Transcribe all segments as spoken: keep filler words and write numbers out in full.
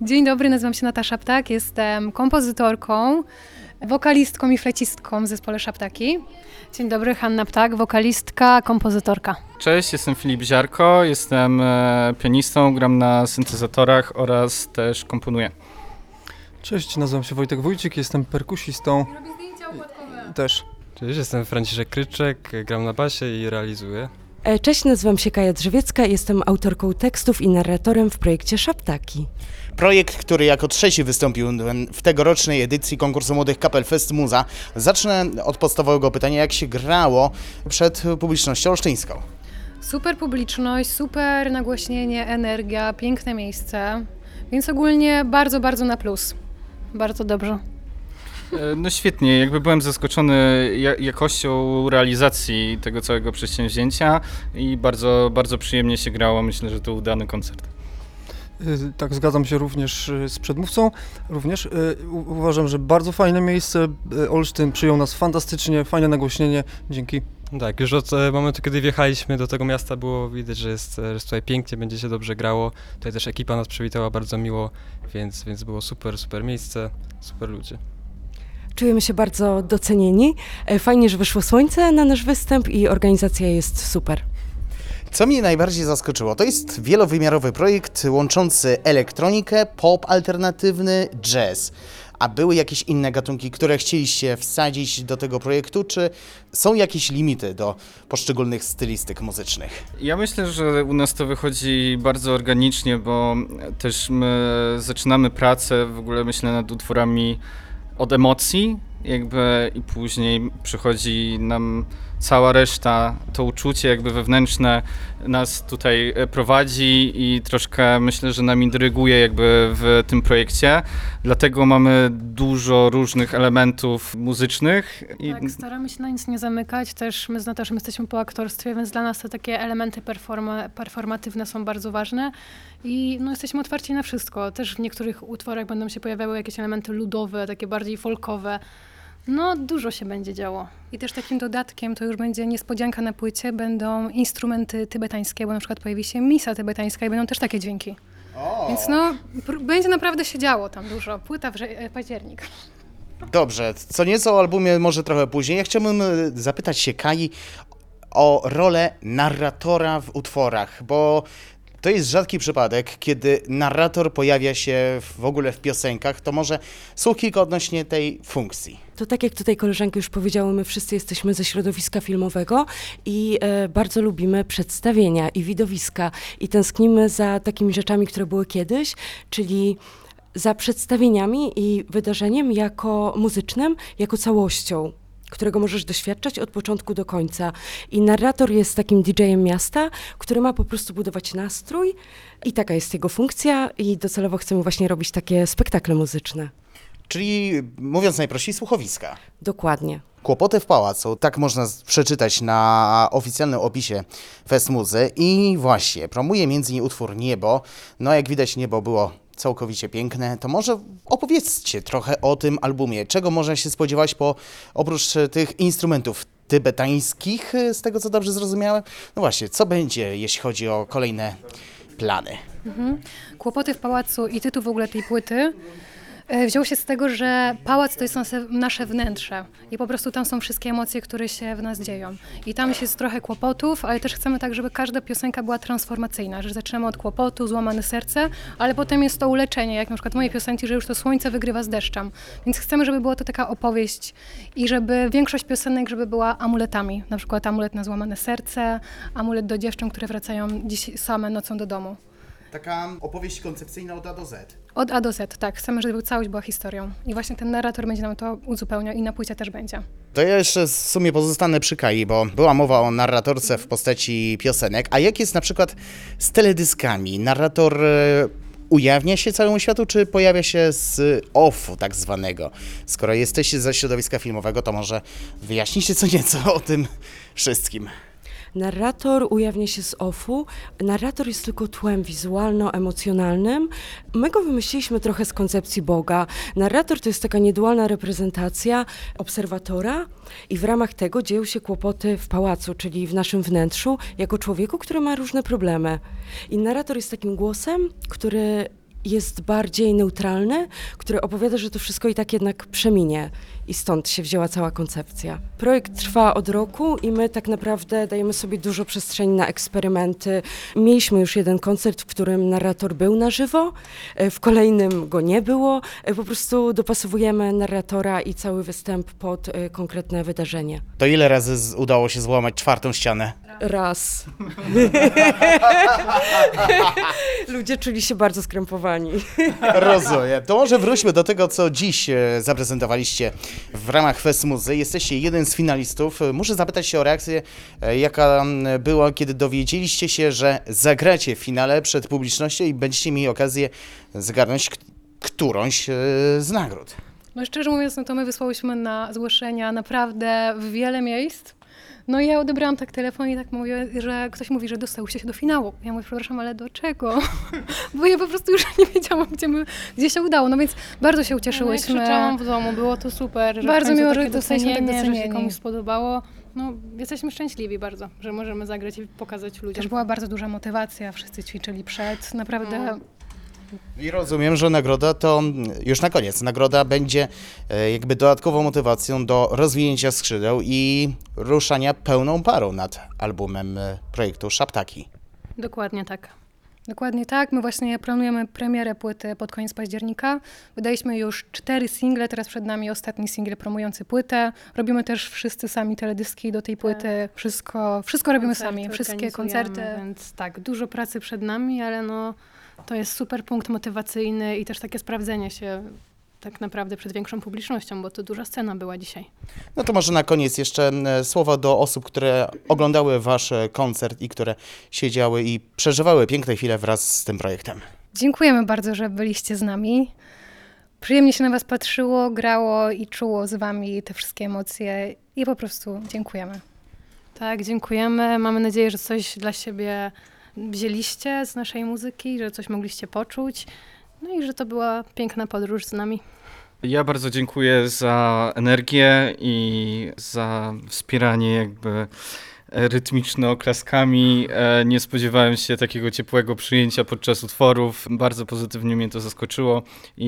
Dzień dobry, nazywam się Natasza Ptak, jestem kompozytorką, wokalistką i flecistką w zespole Szaptaki. Dzień dobry, Hanna Ptak, wokalistka, kompozytorka. Cześć, jestem Filip Ziarko, jestem e, pianistą, gram na syntezatorach oraz też komponuję. Cześć, nazywam się Wojtek Wójcik, jestem perkusistą. Robię zdjęcia układkowe. Też. Cześć, jestem Franciszek Kryczek, gram na basie i realizuję. Cześć, nazywam się Kaja Drzewiecka, jestem autorką tekstów i narratorem w projekcie Szaptaki. Projekt, który jako trzeci wystąpił w tegorocznej edycji konkursu Młodych Kapel Fest Muza. Zacznę od podstawowego pytania, jak się grało przed publicznością olsztyńską? Super publiczność, super nagłośnienie, energia, piękne miejsce, więc ogólnie bardzo, bardzo na plus. Bardzo dobrze. No świetnie, jakby byłem zaskoczony jakością realizacji tego całego przedsięwzięcia i bardzo, bardzo przyjemnie się grało. Myślę, że to udany koncert. Tak, zgadzam się również z przedmówcą. Również uważam, że bardzo fajne miejsce. Olsztyn przyjął nas fantastycznie, fajne nagłośnienie. Dzięki. Tak, już od momentu, kiedy wjechaliśmy do tego miasta, było widać, że jest, że jest tutaj pięknie, będzie się dobrze grało. Tutaj też ekipa nas przywitała bardzo miło, więc, więc było super, super miejsce, super ludzie. Czujemy się bardzo docenieni. Fajnie, że wyszło słońce na nasz występ i organizacja jest super. Co mnie najbardziej zaskoczyło, to jest wielowymiarowy projekt łączący elektronikę, pop alternatywny, jazz. A były jakieś inne gatunki, które chcieliście wsadzić do tego projektu, czy są jakieś limity do poszczególnych stylistyk muzycznych? Ja myślę, że u nas to wychodzi bardzo organicznie, bo też my zaczynamy pracę w ogóle myślę nad utworami od emocji, jakby i później przychodzi nam cała reszta, to uczucie jakby wewnętrzne nas tutaj prowadzi i troszkę myślę, że nam dyryguje jakby w tym projekcie. Dlatego mamy dużo różnych elementów muzycznych. I... Tak, staramy się na nic nie zamykać. Też my z Nataszą jesteśmy po aktorstwie, więc dla nas te takie elementy performa- performatywne są bardzo ważne. I no, jesteśmy otwarci na wszystko. Też w niektórych utworach będą się pojawiały jakieś elementy ludowe, takie bardziej folkowe. No, dużo się będzie działo. I też takim dodatkiem to już będzie niespodzianka na płycie, będą instrumenty tybetańskie, bo na przykład pojawi się misa tybetańska i będą też takie dźwięki. O. Więc no, pr- będzie naprawdę się działo tam dużo. Płyta w rze- październik. Dobrze, co nieco o albumie może trochę później. Ja chciałbym zapytać się Kai o rolę narratora w utworach, bo to jest rzadki przypadek, kiedy narrator pojawia się w ogóle w piosenkach. To może słów kilka odnośnie tej funkcji. To tak jak tutaj koleżanki już powiedziały, my wszyscy jesteśmy ze środowiska filmowego i e, bardzo lubimy przedstawienia i widowiska i tęsknimy za takimi rzeczami, które były kiedyś, czyli za przedstawieniami i wydarzeniem jako muzycznym, jako całością, którego możesz doświadczać od początku do końca. I narrator jest takim didżejem miasta, który ma po prostu budować nastrój i taka jest jego funkcja i docelowo chcemy właśnie robić takie spektakle muzyczne. Czyli mówiąc najprościej, słuchowiska. Dokładnie. Kłopoty w pałacu, tak można przeczytać na oficjalnym opisie Fest Muzy i właśnie promuje między innymi utwór Niebo. No jak widać niebo było całkowicie piękne, to może opowiedzcie trochę o tym albumie. Czego można się spodziewać po oprócz tych instrumentów tybetańskich, z tego co dobrze zrozumiałem? No właśnie, co będzie, jeśli chodzi o kolejne plany? Mhm. Kłopoty w pałacu i tytuł w ogóle tej płyty e, wziął się z tego, że pałac to jest nasze, nasze wnętrze i po prostu tam są wszystkie emocje, które się w nas dzieją. I tam jest trochę kłopotów, ale też chcemy tak, żeby każda piosenka była transformacyjna, że zaczynamy od kłopotu, złamane serce, ale potem jest to uleczenie, jak na przykład moje piosenki, że już to słońce wygrywa z deszczem. Więc chcemy, żeby była to taka opowieść i żeby większość piosenek, żeby była amuletami. Na przykład amulet na złamane serce, amulet do dziewcząt, które wracają dziś same nocą do domu. Taka opowieść koncepcyjna od A do Z. Od A do Z, tak. Chcemy, żeby całość była historią. I właśnie ten narrator będzie nam to uzupełniał i na płycie też będzie. To ja jeszcze w sumie pozostanę przy Kai, bo była mowa o narratorce w postaci piosenek. A jak jest na przykład z teledyskami? Narrator e, ujawnia się całemu światu, czy pojawia się z offu tak zwanego? Skoro jesteście ze środowiska filmowego, to może wyjaśnijcie co nieco o tym wszystkim. Narrator ujawnia się z offu. Narrator jest tylko tłem wizualno-emocjonalnym. My go wymyśliliśmy trochę z koncepcji Boga. Narrator to jest taka niedualna reprezentacja obserwatora i w ramach tego dzieją się kłopoty w pałacu, czyli w naszym wnętrzu, jako człowieku, który ma różne problemy. I narrator jest takim głosem, który jest bardziej neutralny, który opowiada, że to wszystko i tak jednak przeminie i stąd się wzięła cała koncepcja. Projekt trwa od roku i my tak naprawdę dajemy sobie dużo przestrzeni na eksperymenty. Mieliśmy już jeden koncert, w którym narrator był na żywo, w kolejnym go nie było. Po prostu dopasowujemy narratora i cały występ pod konkretne wydarzenie. To ile razy z- udało się złamać czwartą ścianę? Raz. Ludzie czuli się bardzo skrępowani. Rozumiem. To może wróćmy do tego, co dziś e, zaprezentowaliście w ramach Fest Muzy. Jesteście jeden z finalistów. E, Muszę zapytać się o reakcję, e, jaka m, była, kiedy dowiedzieliście się, że zagracie w finale przed publicznością i będziecie mieli okazję zgarnąć k- którąś e, z nagród. No szczerze mówiąc, no to my wysłałyśmy na zgłoszenia naprawdę w wiele miejsc. No i ja odebrałam tak telefon i tak mówię, że ktoś mówi, że dostałyście się do finału. Ja mówię, przepraszam, ale do czego? Bo ja po prostu już nie wiedziałam, gdzie, my, gdzie się udało. No więc bardzo się No, ucieszyłyśmy. krzyczałam w domu, było to super. Że Bardzo w końcu miło, takie że dostaliśmy tak docenienie, że się docenieni. komuś spodobało. No, jesteśmy szczęśliwi bardzo, że możemy zagrać i pokazać ludziom. Też była bardzo duża motywacja, wszyscy ćwiczyli przed, naprawdę. No. I rozumiem, że nagroda to mm, już na koniec. Nagroda będzie e, jakby dodatkową motywacją do rozwinięcia skrzydeł i ruszania pełną parą nad albumem e, projektu Szaptaki. Dokładnie tak. Dokładnie tak. My właśnie planujemy premierę płyty pod koniec października. Wydaliśmy już cztery single, teraz przed nami ostatni singiel promujący płytę. Robimy też wszyscy sami teledyski do tej płyty. Wszystko, wszystko robimy Koncerty sami, wszystkie organizujemy, koncerty. Więc tak, dużo pracy przed nami, ale no, to jest super punkt motywacyjny i też takie sprawdzenie się tak naprawdę przed większą publicznością, bo to duża scena była dzisiaj. No to może na koniec jeszcze e, słowa do osób, które oglądały wasz e, koncert i które siedziały i przeżywały piękne chwile wraz z tym projektem. Dziękujemy bardzo, że byliście z nami. Przyjemnie się na was patrzyło, grało i czuło z wami te wszystkie emocje i po prostu dziękujemy. Tak, dziękujemy. Mamy nadzieję, że coś dla siebie wzięliście z naszej muzyki, że coś mogliście poczuć. No i że to była piękna podróż z nami. Ja bardzo dziękuję za energię i za wspieranie jakby rytmiczne oklaskami. E, Nie spodziewałem się takiego ciepłego przyjęcia podczas utworów. Bardzo pozytywnie mnie to zaskoczyło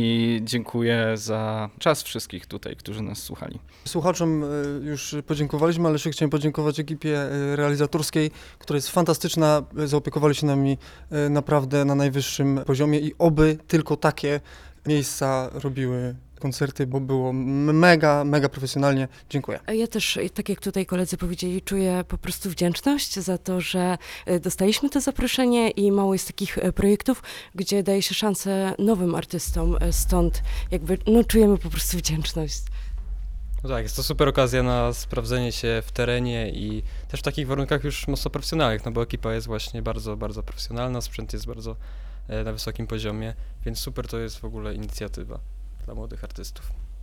i dziękuję za czas wszystkich tutaj, którzy nas słuchali. Słuchaczom e, już podziękowaliśmy, ale jeszcze chciałem podziękować ekipie e, realizatorskiej, która jest fantastyczna. Zaopiekowali się nami e, naprawdę na najwyższym poziomie i oby tylko takie miejsca robiły koncerty, bo było m- mega, mega profesjonalnie. Dziękuję. Ja też, tak jak tutaj koledzy powiedzieli, czuję po prostu wdzięczność za to, że e, dostaliśmy to zaproszenie i mało jest takich e, projektów, gdzie daje się szansę nowym artystom, e, stąd jakby no, czujemy po prostu wdzięczność. No tak, jest to super okazja na sprawdzenie się w terenie i też w takich warunkach już mocno profesjonalnych, no bo ekipa jest właśnie bardzo, bardzo profesjonalna, sprzęt jest bardzo e, na wysokim poziomie, więc super to jest w ogóle inicjatywa dla młodych artystów.